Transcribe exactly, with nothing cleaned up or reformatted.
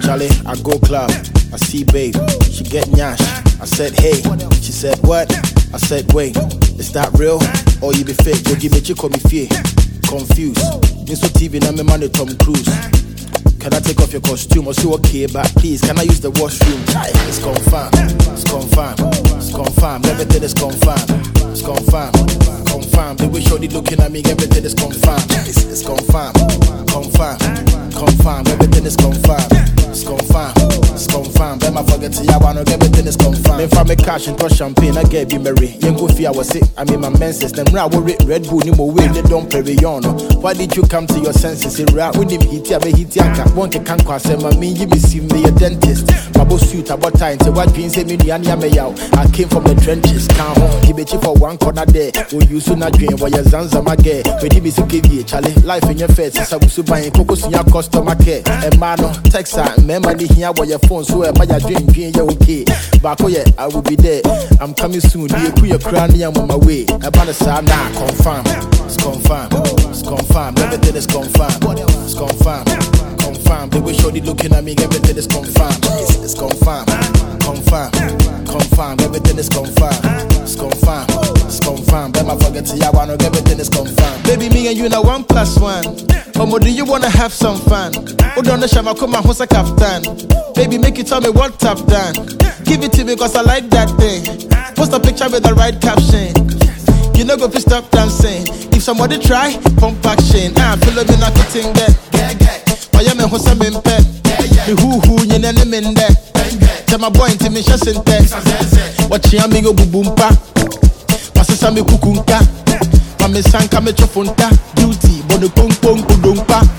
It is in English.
Charlie, I go club, I see babe, she get nyash. I said hey, she said what? I said wait, is that real? Or you be fake? You give me chico me fear. Confused. This what T V na me man Tom Cruise. Can I take off your costume or so okay? But please, can I use the washroom? It's confirmed, it's confirmed, it's confirmed. Everything is confirmed, it's confirmed, confirmed. The way shorty looking at me, everything is confirmed. It's, it's confirmed, confirmed, confirmed. Everything is confirmed, it's confirmed, it's confirmed. Then I forget to ya wanna everything is confirmed. If I make cash and pour champagne, I get be merry. Young go fear was it. I mean my menses. Them rap worry Red Bull ni mo way. They don't pay on. Why did you come to your senses? It rap with him hit ya be hit ya. One can cross him, I mean, you be see me a dentist. My boss suit about time to what dreams me the anya me out. I came from the trenches, can't hold. He bet you for one corner there. Will you soon not dream while your zanza my gay? When you be so give you, Charlie, life in your face. I was buying cocos in your customer care. And man, Texas, remember the here where your phone so my dream, dream, you're okay. Back oh yeah, I will be there. I'm coming soon. You put your crown, I'm on my way. About the side now, confirm. It's confirmed, it's confirmed. Everything is confirmed, it's confirmed. Confirmed. The way shorty looking at me, everything is confirmed. It's, it's confirmed, confirmed, confirmed. Everything is confirmed. It's confirmed, it's confirmed. Then I forget to ya wanna everything is confirmed. Baby, me and you now one plus one. Omo, do you wanna have some fun? Hold on the shama, come on, who's a captain? Baby, make you tell me what I've done. Give it to me cause I like that thing. Post a picture with the right caption. You know go please stop dancing. If somebody try, pump action. Ah, feel like you're not getting that. I am a Hosa Mimpe. The who who you know them in there. Tell my boy to me just in there. Watch your amigo bubumpa. Pasasa me kukunka. Mame sanka me chofunta. Duty, bono pong pong kudumpa.